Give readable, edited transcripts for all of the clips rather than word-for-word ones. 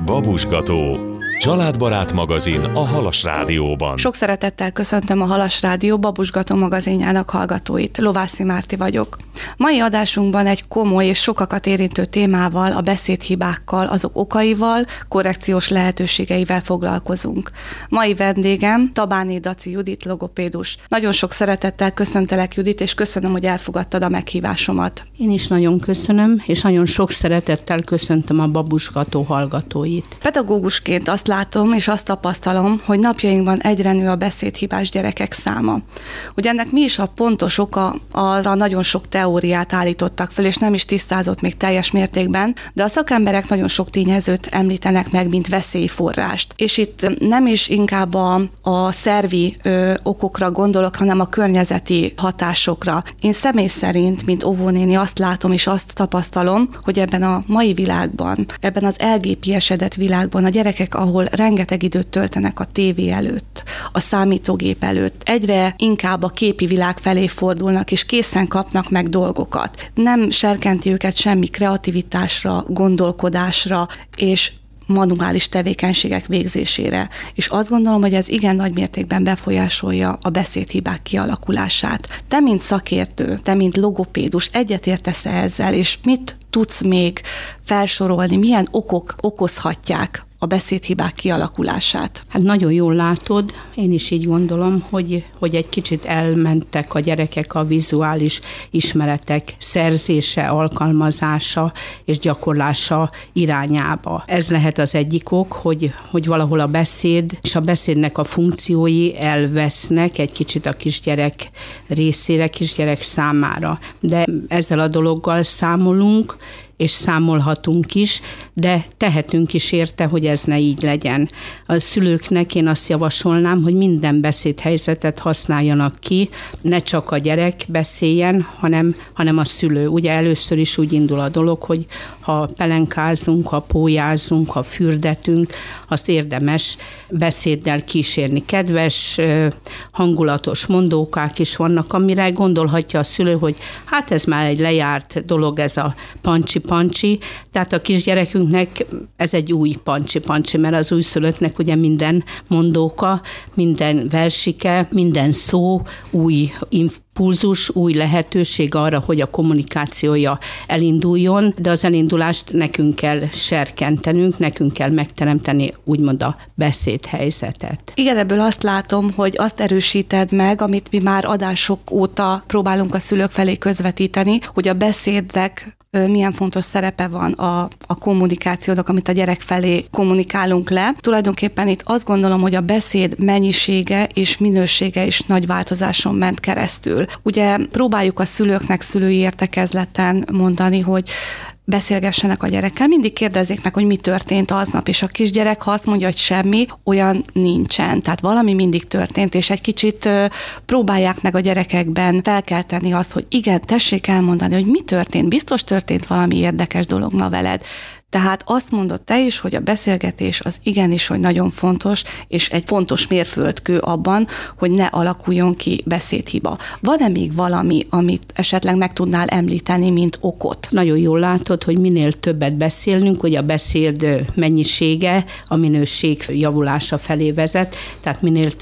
Babusgató, családbarát magazin a Halas Rádióban. Sok szeretettel köszöntöm a Halas Rádió Babusgató magazinjának hallgatóit. Lovászi Márti vagyok. Mai adásunkban egy komoly és sokakat érintő témával, a beszédhibákkal, azok okaival, korrekciós lehetőségeivel foglalkozunk. Mai vendégem Tabáni Daci Judit, logopédus. Nagyon sok szeretettel köszöntelek, Judit, és köszönöm, hogy elfogadtad a meghívásomat. Én is nagyon köszönöm, és nagyon sok szeretettel köszöntöm a Babusgató hallgatóit. Pedagógusként azt látom, és azt tapasztalom, hogy napjainkban egyre nő a beszédhibás gyerekek száma. Ugye ennek mi is a pontos oka, arra nagyon sok teóriát állítottak fel, és nem is tisztázott még teljes mértékben, de a szakemberek nagyon sok tényezőt említenek meg, mint veszélyforrást. És itt nem is inkább a szervi okokra gondolok, hanem a környezeti hatásokra. Én személy szerint, mint óvónéni azt látom, és azt tapasztalom, hogy ebben a mai világban, ebben az elgépiesedett világban a gyerekek, ahol rengeteg időt töltenek a tévé előtt, a számítógép előtt, egyre inkább a képi világ felé fordulnak, és készen kapnak meg dolgokat. Nem serkenti őket semmi kreativitásra, gondolkodásra, és manuális tevékenységek végzésére. És azt gondolom, hogy ez igen nagy mértékben befolyásolja a beszédhibák kialakulását. Te, mint szakértő, te, mint logopédus, egyetértesz ezzel, és mit tudsz még felsorolni, milyen okok okozhatják a beszédhibák kialakulását? Hát nagyon jól látod, én is így gondolom, hogy egy kicsit elmentek a gyerekek a vizuális ismeretek szerzése, alkalmazása és gyakorlása irányába. Ez lehet az egyik ok, hogy valahol a beszéd és a beszédnek a funkciói elvesznek egy kicsit a kisgyerek részére, kisgyerek számára. De ezzel a dologgal számolunk, és számolhatunk is, de tehetünk is érte, hogy ez ne így legyen. A szülőknek én azt javasolnám, hogy minden beszédhelyzetet használjanak ki, ne csak a gyerek beszéljen, hanem a szülő. Ugye először is úgy indul a dolog, hogy ha pelenkázunk, ha pólyázunk, ha fürdetünk, azt érdemes beszéddel kísérni. Kedves, hangulatos mondókák is vannak, amire gondolhatja a szülő, hogy hát ez már egy lejárt dolog, ez a pancsi, tehát a kisgyerekünknek ez egy új pancsi, mert az újszülöttnek ugye minden mondóka, minden versike, minden szó új impulzus, új lehetőség arra, hogy a kommunikációja elinduljon, de az elindulást nekünk kell serkentenünk, nekünk kell megteremteni úgymond a beszédhelyzetet. Igen, ebből azt látom, hogy azt erősíted meg, amit mi már adások óta próbálunk a szülők felé közvetíteni, hogy a beszédnek milyen fontos szerepe van a kommunikációnak, amit a gyerek felé kommunikálunk le. Tulajdonképpen itt azt gondolom, hogy a beszéd mennyisége és minősége is nagy változáson ment keresztül. Ugye próbáljuk a szülőknek szülői értekezleten mondani, hogy beszélgessenek a gyerekkel, mindig kérdezzék meg, hogy mi történt aznap, és a kisgyerek, ha azt mondja, hogy semmi, olyan nincsen. Tehát valami mindig történt, és egy kicsit próbálják meg a gyerekekben felkelteni azt, hogy igen, tessék elmondani, hogy mi történt, biztos történt valami érdekes dolog ma veled. Tehát azt mondod te is, hogy a beszélgetés az igenis, hogy nagyon fontos, és egy fontos mérföldkő abban, hogy ne alakuljon ki beszédhiba. Van-e még valami, amit esetleg meg tudnál említeni, mint okot? Nagyon jól látod, hogy minél többet beszélnünk, hogy a beszéd mennyisége a minőség javulása felé vezet, tehát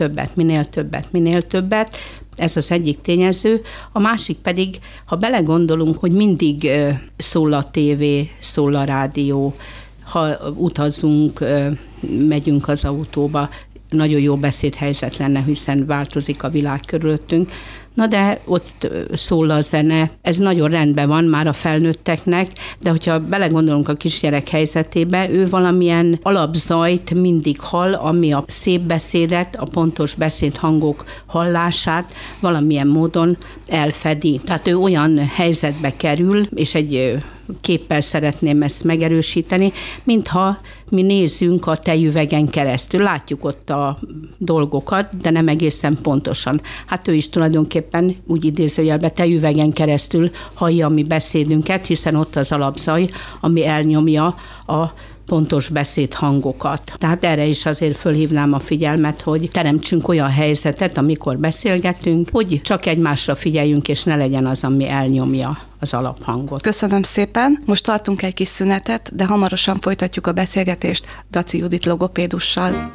minél többet, ez az egyik tényező. A másik pedig, ha belegondolunk, hogy mindig szól a tévé, szól a rádió, ha utazunk, megyünk az autóba, nagyon jó beszédhelyzet lenne, hiszen változik a világ körülöttünk. Na de ott szól a zene, ez nagyon rendben van már a felnőtteknek, de hogyha belegondolunk a kisgyerek helyzetébe, ő valamilyen alapzajt mindig hall, ami a szép beszédet, a pontos beszédhangok hallását valamilyen módon elfedi. Tehát ő olyan helyzetbe kerül, és egy képpel szeretném ezt megerősíteni, mintha mi nézzünk a tejüvegen keresztül. Látjuk ott a dolgokat, de nem egészen pontosan. Hát ő is tulajdonképpen úgy idézőjelben tejüvegen keresztül hallja a mi beszédünket, hiszen ott az alapzaj, ami elnyomja a pontos beszédhangokat. Tehát erre is azért fölhívnám a figyelmet, hogy teremtsünk olyan helyzetet, amikor beszélgetünk, hogy csak egymásra figyeljünk, és ne legyen az, ami elnyomja az alaphangot. Köszönöm szépen. Most tartunk egy kis szünetet, de hamarosan folytatjuk a beszélgetést Daci Judit logopédussal.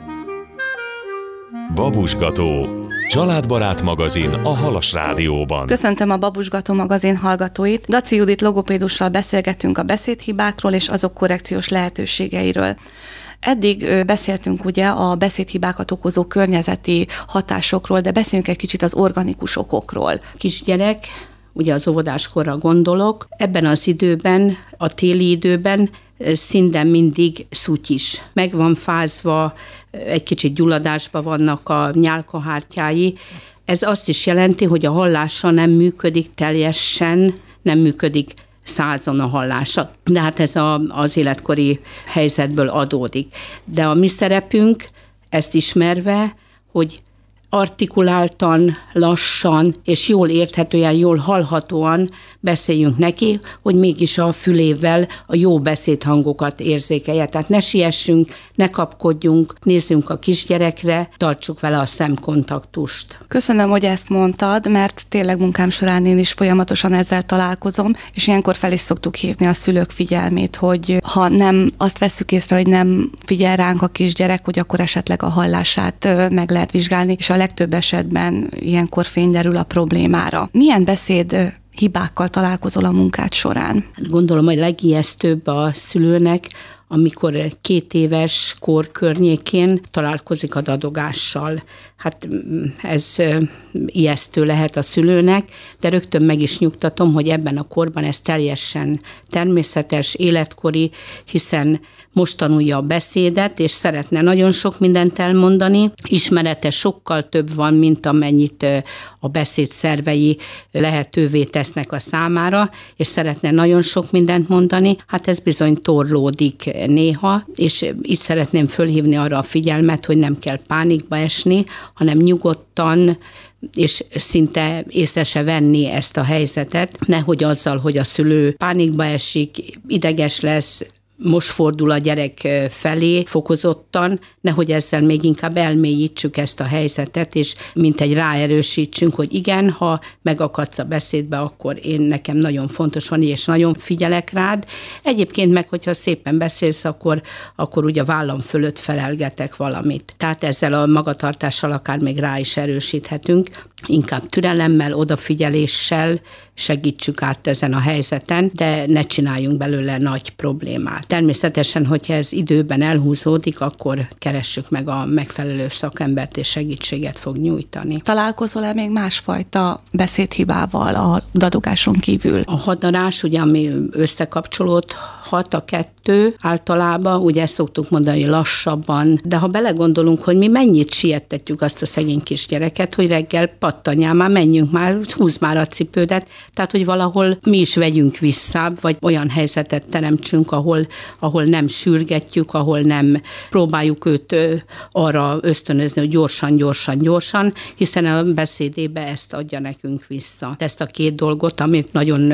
Babusgató. Családbarát magazin a Halas Rádióban. Köszöntöm a Babusgató magazin hallgatóit. Daci Judit logopédussal beszélgetünk a beszédhibákról és azok korrekciós lehetőségeiről. Eddig beszéltünk ugye a beszédhibákat okozó környezeti hatásokról, de beszéljünk egy kicsit az organikus okokról. Kisgyerek, ugye az óvodáskorra gondolok, ebben az időben, a téli időben szinte mindig szutyis. Meg van fázva, egy kicsit gyulladásban vannak a nyálkahártyái. Ez azt is jelenti, hogy a hallása nem működik teljesen, nem működik 100-on a hallása. De hát ez az életkori helyzetből adódik. De a mi szerepünk, ezt ismerve, hogy artikuláltan, lassan és jól érthetően, jól hallhatóan beszéljünk neki, hogy mégis a fülével a jó beszédhangokat érzékelje. Tehát ne siessünk, ne kapkodjunk, nézzünk a kisgyerekre, tartsuk vele a szemkontaktust. Köszönöm, hogy ezt mondtad, mert tényleg munkám során én is folyamatosan ezzel találkozom, és ilyenkor fel is szoktuk hívni a szülők figyelmét, hogy ha nem azt vesszük észre, hogy nem figyel ránk a kisgyerek, hogy akkor esetleg a hallását meg lehet vizsgálni, és a legtöbb esetben ilyenkor fény derül a problémára. Milyen beszéd hibákkal találkozol a munkád során? Gondolom, hogy legijesztőbb a szülőnek, amikor 2 éves kor környékén találkozik a dadogással. Hát ez ijesztő lehet a szülőnek, de rögtön meg is nyugtatom, hogy ebben a korban ez teljesen természetes, életkori, hiszen most tanulja a beszédet, és szeretne nagyon sok mindent elmondani. Ismerete sokkal több van, mint amennyit a beszédszervei lehetővé tesznek a számára, és szeretne nagyon sok mindent mondani. Hát ez bizony torlódik néha, és itt szeretném fölhívni arra a figyelmet, hogy nem kell pánikba esni, hanem nyugodtan és szinte észre se venni ezt a helyzetet, nehogy azzal, hogy a szülő pánikba esik, ideges lesz, most fordul a gyerek felé fokozottan, nehogy ezzel még inkább elmélyítsük ezt a helyzetet, és mintegy ráerősítsünk, hogy igen, ha megakadsz a beszédbe, akkor nekem nagyon fontos van, és nagyon figyelek rád. Egyébként meg, hogyha szépen beszélsz, akkor ugye a vállam fölött felelgetek valamit. Tehát ezzel a magatartással akár még rá is erősíthetünk, inkább türelemmel, odafigyeléssel segítsük át ezen a helyzeten, de ne csináljunk belőle nagy problémát. Természetesen, hogyha ez időben elhúzódik, akkor keressük meg a megfelelő szakembert, és segítséget fog nyújtani. Találkozol-e még másfajta beszédhibával a dadogáson kívül? A hadarás, ugye, ami összekapcsolódhat a kettő általában, ugye ezt szoktuk mondani, hogy lassabban, de ha belegondolunk, hogy mi mennyit siettetjük azt a szegény kisgyereket, hogy reggel pattanjál, már menjünk már, húzd már a cipődet, tehát, hogy valahol mi is vegyünk vissza, vagy olyan helyzetet teremtsünk, ahol nem sürgetjük, ahol nem próbáljuk őt arra ösztönözni, hogy gyorsan, hiszen a beszédébe ezt adja nekünk vissza. Ezt a 2 dolgot, amit nagyon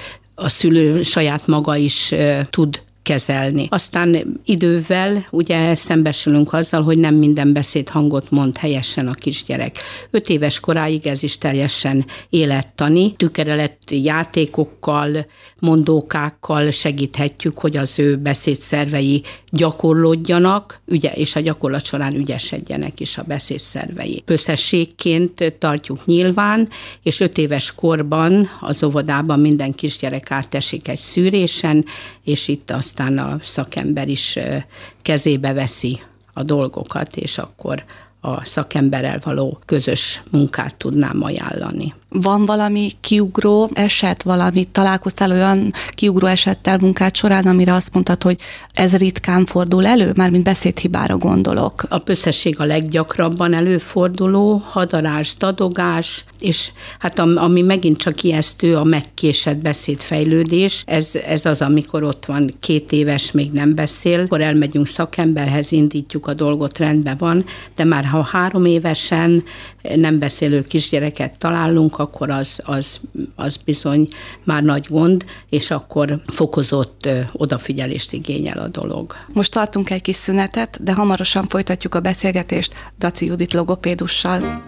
a szülő saját maga is tud kezelni. Aztán idővel ugye szembesülünk azzal, hogy nem minden beszédhangot mond helyesen a kisgyerek. 5 éves koráig ez is teljesen élettani. Tükrelett játékokkal, mondókákkal segíthetjük, hogy az ő beszédszervei gyakorlódjanak, és a gyakorlat során ügyesedjenek is a beszédszervei. Összességként tartjuk nyilván, és 5 éves korban az óvodában minden kisgyerek átesik egy szűrésen, és itt aztán a szakember is kezébe veszi a dolgokat, és akkor a szakemberrel való közös munkát tudnám ajánlani. Van valami kiugró eset, találkoztál olyan kiugró esettel munkád során, amire azt mondtad, hogy ez ritkán fordul elő? Mármint beszédhibára gondolok. A pösszesség a leggyakrabban előforduló, hadarás, dadogás, és hát ami megint csak ijesztő, a megkésett beszédfejlődés. Ez az, amikor ott van 2 éves, még nem beszél, akkor elmegyünk szakemberhez, indítjuk a dolgot, rendben van, de már ha 3 évesen nem beszélő kisgyereket találunk, akkor az bizony már nagy gond, és akkor fokozott odafigyelést igényel a dolog. Most tartunk egy kis szünetet, de hamarosan folytatjuk a beszélgetést Daci Judit logopédussal.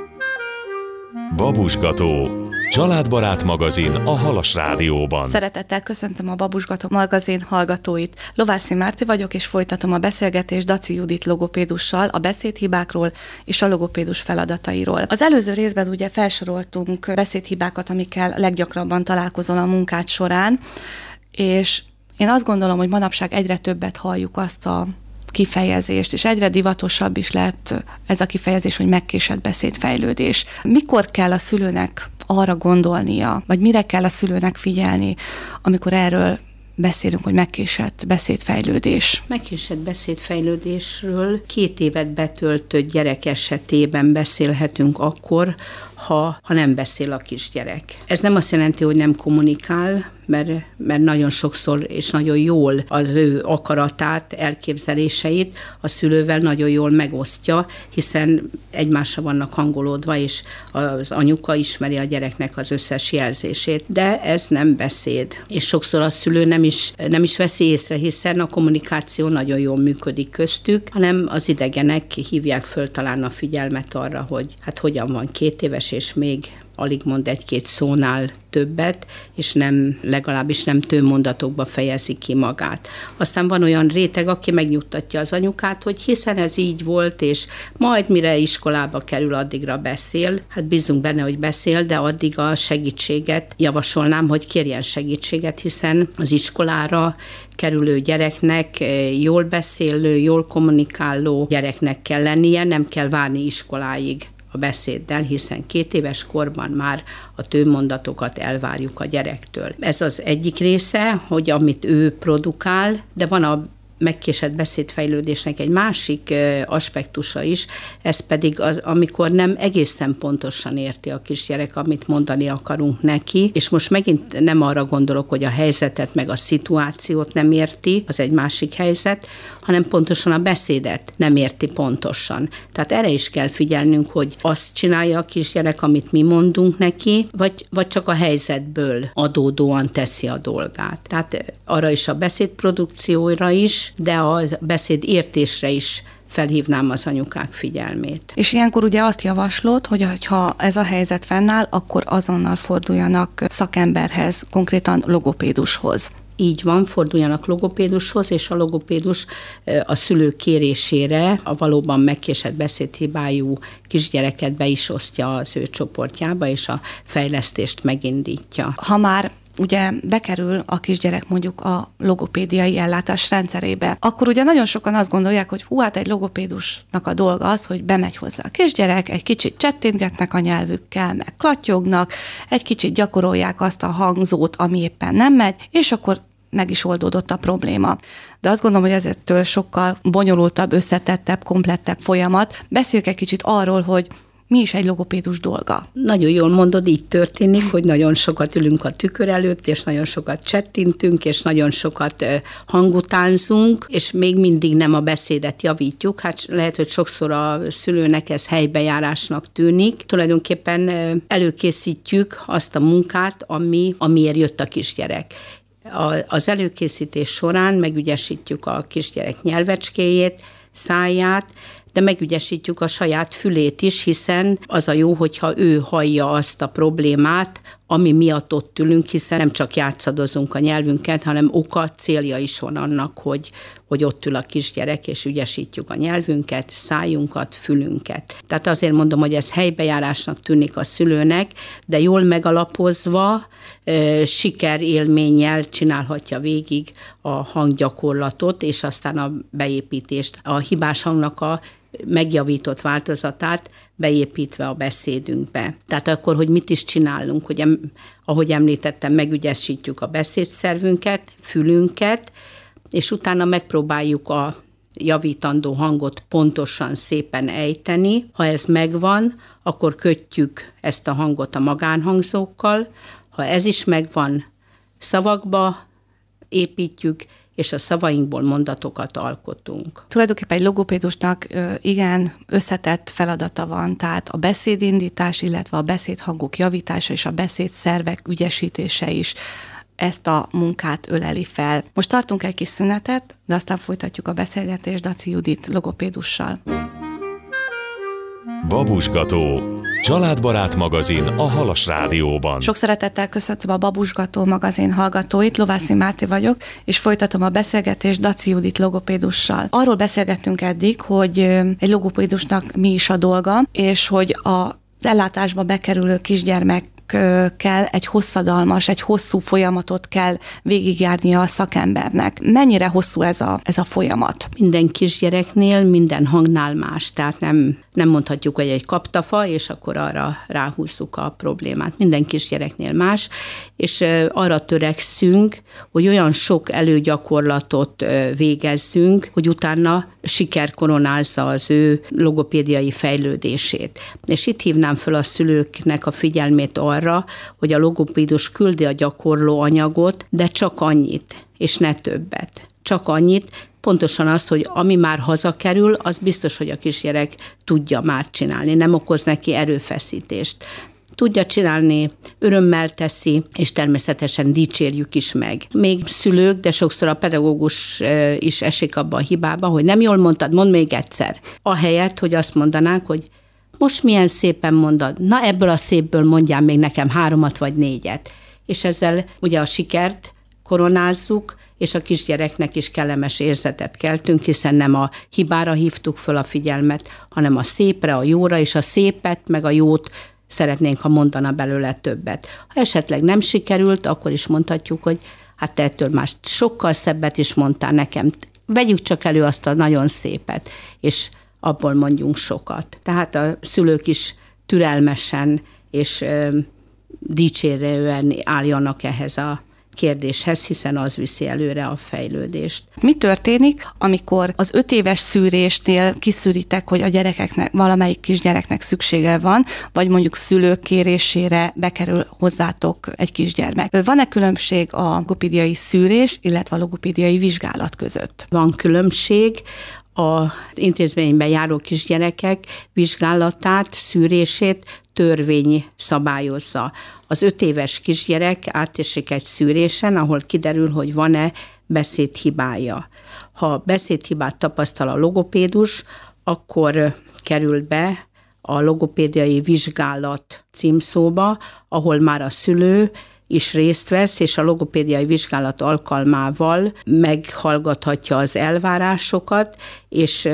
Babusgató, családbarát magazin a Halas Rádióban. Szeretettel köszöntöm a Babusgató magazin hallgatóit. Lovászi Márti vagyok, és folytatom a beszélgetést Daci Judit logopédussal a beszédhibákról és a logopédus feladatairól. Az előző részben ugye felsoroltunk beszédhibákat, amikkel leggyakrabban találkozol a munkád során, és én azt gondolom, hogy manapság egyre többet halljuk azt a kifejezést, és egyre divatosabb is lett ez a kifejezés, hogy megkésett beszédfejlődés. Mikor kell a szülőnek arra gondolnia, vagy mire kell a szülőnek figyelni, amikor erről beszélünk, hogy megkésett beszédfejlődés? Megkésett beszédfejlődésről 2 évet betöltött gyerek esetében beszélhetünk akkor, ha nem beszél a kisgyerek. Ez nem azt jelenti, hogy nem kommunikál, mert nagyon sokszor és nagyon jól az ő akaratát, elképzeléseit a szülővel nagyon jól megosztja, hiszen egymásra vannak hangolódva, és az anyuka ismeri a gyereknek az összes jelzését, de ez nem beszéd. És sokszor a szülő nem is veszi észre, hiszen a kommunikáció nagyon jól működik köztük, hanem az idegenek hívják föl talán a figyelmet arra, hogy hát hogyan van 2 éves, és még alig mond 1-2 szónál többet, és legalábbis nem tőmondatokba fejezi ki magát. Aztán van olyan réteg, aki megnyugtatja az anyukát, hogy hiszen ez így volt, és majd mire iskolába kerül, addigra beszél. Hát bízunk benne, hogy beszél, de addig a segítséget javasolnám, hogy kérjen segítséget, hiszen az iskolára kerülő gyereknek jól beszélő, jól kommunikáló gyereknek kell lennie, nem kell várni iskoláig a beszéddel, hiszen 2 éves korban már a tőmondatokat elvárjuk a gyerektől. Ez az egyik része, hogy amit ő produkál, de van a megkésett beszédfejlődésnek egy másik aspektusa is, ez pedig az, amikor nem egészen pontosan érti a kisgyerek, amit mondani akarunk neki, és most megint nem arra gondolok, hogy a helyzetet meg a szituációt nem érti, az egy másik helyzet, hanem pontosan a beszédet nem érti pontosan. Tehát erre is kell figyelnünk, hogy azt csinálja a kisgyerek, amit mi mondunk neki, vagy csak a helyzetből adódóan teszi a dolgát. Tehát arra is a beszédprodukcióra is, de a beszéd értésre is felhívnám az anyukák figyelmét. És ilyenkor ugye azt javaslod, hogy ha ez a helyzet fennáll, akkor azonnal forduljanak szakemberhez, konkrétan logopédushoz. Így van, forduljanak logopédushoz, és a logopédus a szülők kérésére a valóban megkésett beszédhibájú kisgyereket be is osztja az ő csoportjába, és a fejlesztést megindítja. Ha már ugye bekerül a kisgyerek mondjuk a logopédiai ellátás rendszerébe, akkor ugye nagyon sokan azt gondolják, hogy hát egy logopédusnak a dolga az, hogy bemegy hozzá a kisgyerek, egy kicsit csettintgetnek a nyelvükkel, meg klattyognak, egy kicsit gyakorolják azt a hangzót, ami éppen nem megy, és akkor meg is oldódott a probléma. De azt gondolom, hogy ezettől sokkal bonyolultabb, összetettebb, komplettebb folyamat. Beszéljük egy kicsit arról, hogy mi is egy logopédus dolga? Nagyon jól mondod, így történik, hogy nagyon sokat ülünk a tükör előtt, és nagyon sokat csettintünk, és nagyon sokat hangutánzunk, és még mindig nem a beszédet javítjuk. Hát lehet, hogy sokszor a szülőnek ez helybejárásnak tűnik. Tulajdonképpen előkészítjük azt a munkát, amiért jött a kisgyerek. Az előkészítés során megügyesítjük a kisgyerek nyelvecskéjét, száját, de megügyesítjük a saját fülét is, hiszen az a jó, hogyha ő hallja azt a problémát, ami miatt ott ülünk, hiszen nem csak játszadozunk a nyelvünket, hanem oka, célja is van annak, hogy ott ül a kisgyerek, és ügyesítjük a nyelvünket, szájunkat, fülünket. Tehát azért mondom, hogy ez helybejárásnak tűnik a szülőnek, de jól megalapozva, sikerélménnyel csinálhatja végig a hanggyakorlatot, és aztán a beépítést, a hibás hangnak a megjavított változatát beépítve a beszédünkbe. Tehát akkor, hogy mit is csinálunk, hogy ahogy említettem, megügyesítjük a beszédszervünket, fülünket, és utána megpróbáljuk a javítandó hangot pontosan, szépen ejteni. Ha ez megvan, akkor kötjük ezt a hangot a magánhangzókkal. Ha ez is megvan, szavakba építjük, és a szavainkból mondatokat alkotunk. Tulajdonképpen egy logopédusnak igen összetett feladata van, tehát a beszédindítás, illetve a beszédhangok javítása és a beszédszervek ügyesítése is ezt a munkát öleli fel. Most tartunk egy kis szünetet, de aztán folytatjuk a beszélgetést Daci Judit logopédussal. Babusgató. Családbarát magazin a Halas Rádióban. Sok szeretettel köszöntöm a Babusgató magazin hallgatóit, Lovászi Márti vagyok, és folytatom a beszélgetést Daci Judit logopédussal. Arról beszélgettünk eddig, hogy egy logopédusnak mi is a dolga, és hogy az ellátásba bekerülő kisgyermek kell egy hosszadalmas, egy hosszú folyamatot kell végigjárnia a szakembernek. Mennyire hosszú ez a folyamat? Minden kisgyereknél, minden hangnál más, tehát nem mondhatjuk, hogy egy kaptafa, és akkor arra ráhúzzuk a problémát. Minden kisgyereknél más, és arra törekszünk, hogy olyan sok előgyakorlatot végezzünk, hogy utána siker koronázza az ő logopédiai fejlődését. És itt hívnám föl a szülőknek a figyelmét arra, hogy a logopédus küldi a gyakorló anyagot, de csak annyit, és ne többet. Csak annyit, pontosan azt, hogy ami már hazakerül, az biztos, hogy a kisgyerek tudja már csinálni, nem okoz neki erőfeszítést. Tudja csinálni, örömmel teszi, és természetesen dicsérjük is meg. Még szülők, de sokszor a pedagógus is esik abba a hibába, hogy nem jól mondtad, mondd még egyszer. Ahelyett, hogy azt mondanánk, hogy most milyen szépen mondod, na ebből a szépből mondjál még nekem 3 vagy 4. És ezzel ugye a sikert koronázzuk, és a kisgyereknek is kellemes érzetet keltünk, hiszen nem a hibára hívtuk föl a figyelmet, hanem a szépre, a jóra, és a szépet, meg a jót szeretnénk, ha mondana belőle többet. Ha esetleg nem sikerült, akkor is mondhatjuk, hogy hát te ettől már sokkal szebbet is mondtál nekem. Vegyük csak elő azt a nagyon szépet, és abból mondjunk sokat. Tehát a szülők is türelmesen és dicsérően álljanak ehhez a kérdéshez, hiszen az viszi előre a fejlődést. Mi történik, amikor az 5 éves szűrésnél kiszűritek, hogy a gyerekeknek, valamelyik kisgyereknek szüksége van, vagy mondjuk szülők kérésére bekerül hozzátok egy kisgyermek? Van-e különbség a logopédiai szűrés, illetve a logopédiai vizsgálat között? Van különbség. Az intézményben járó kisgyerekek vizsgálatát, szűrését törvény szabályozza. Az 5 éves kisgyerek átesik egy szűrésen, ahol kiderül, hogy van-e beszédhibája. Ha beszédhibát tapasztal a logopédus, akkor kerül be a logopédiai vizsgálat címszóba, ahol már a szülő is részt vesz, és a logopédiai vizsgálat alkalmával meghallgathatja az elvárásokat, és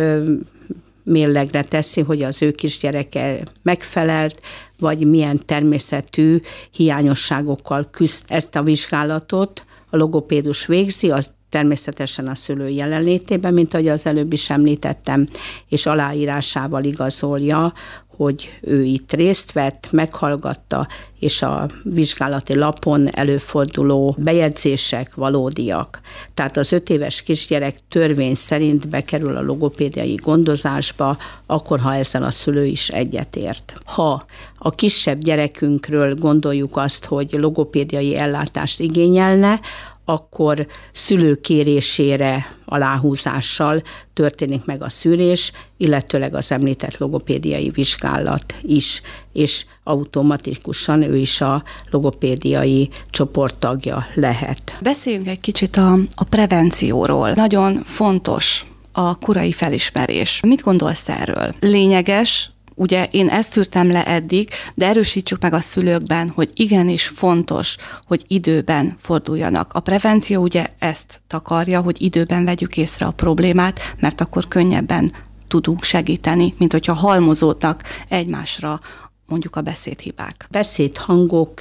mérlegre teszi, hogy az ő kisgyereke megfelelt, vagy milyen természetű hiányosságokkal küzd. Ezt a vizsgálatot a logopédus végzi, az természetesen a szülő jelenlétében, mint ahogy az előbb is említettem, és aláírásával igazolja, hogy ő itt részt vett, meghallgatta, és a vizsgálati lapon előforduló bejegyzések valódiak. Tehát az 5 éves kisgyerek törvény szerint bekerül a logopédiai gondozásba, akkor, ha ezzel a szülő is egyetért. Ha a kisebb gyerekünkről gondoljuk azt, hogy logopédiai ellátást igényelne, akkor szülő kérésére aláhúzással történik meg a szűrés, illetőleg az említett logopédiai vizsgálat is, és automatikusan ő is a logopédiai csoporttagja lehet. Beszéljünk egy kicsit a prevencióról. Nagyon fontos a korai felismerés. Mit gondolsz erről? Lényeges, ugye én ezt szűrtem le eddig, de erősítsük meg a szülőkben, hogy igenis fontos, hogy időben forduljanak. A prevenció ugye ezt takarja, hogy időben vegyük észre a problémát, mert akkor könnyebben tudunk segíteni, mint hogyha halmozódnak egymásra mondjuk a beszédhibák. Beszédhangok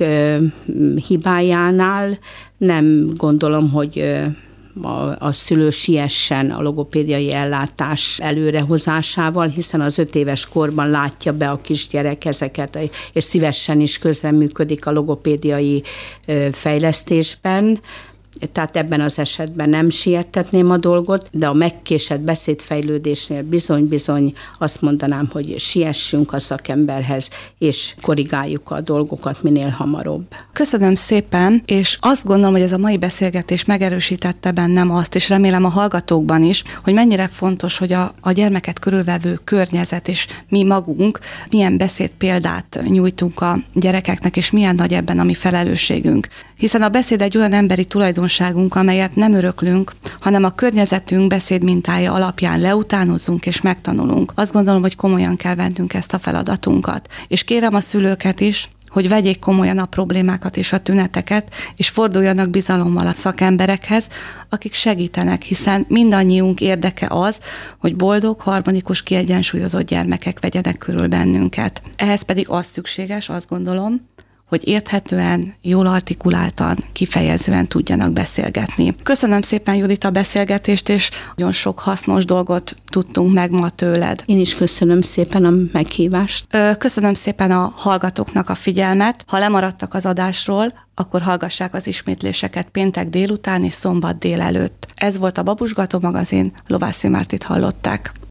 hibájánál nem gondolom, hogy a szülő siessen a logopédiai ellátás előrehozásával, hiszen az 5 éves korban látja be a kisgyerek ezeket, és szívesen is közreműködik a logopédiai fejlesztésben. tehát ebben az esetben nem siettetném a dolgot, de a megkésett beszédfejlődésnél bizony azt mondanám, hogy siessünk a szakemberhez, és korrigáljuk a dolgokat minél hamarabb. Köszönöm szépen, és azt gondolom, hogy ez a mai beszélgetés megerősítette bennem azt, és remélem a hallgatókban is, hogy mennyire fontos, hogy a gyermeket körülvevő környezet és mi magunk milyen beszédpéldát nyújtunk a gyerekeknek, és milyen nagy ebben a mi felelősségünk. Hiszen a beszéd egy olyan emberi tulajdonságunk, amelyet nem öröklünk, hanem a környezetünk beszédmintája alapján leutánozunk és megtanulunk. Azt gondolom, hogy komolyan kell vennünk ezt a feladatunkat. És kérem a szülőket is, hogy vegyék komolyan a problémákat és a tüneteket, és forduljanak bizalommal a szakemberekhez, akik segítenek, hiszen mindannyiunk érdeke az, hogy boldog, harmonikus, kiegyensúlyozott gyermekek vegyenek körül bennünket. Ehhez pedig az szükséges, azt gondolom, hogy érthetően, jól artikuláltan, kifejezően tudjanak beszélgetni. Köszönöm szépen, Judit, a beszélgetést, és nagyon sok hasznos dolgot tudtunk meg ma tőled. Én is köszönöm szépen a meghívást. Köszönöm szépen a hallgatóknak a figyelmet. Ha lemaradtak az adásról, akkor hallgassák az ismétléseket péntek délután és szombat délelőtt. Ez volt a Babusgató magazin, Lovászi Mártit hallották.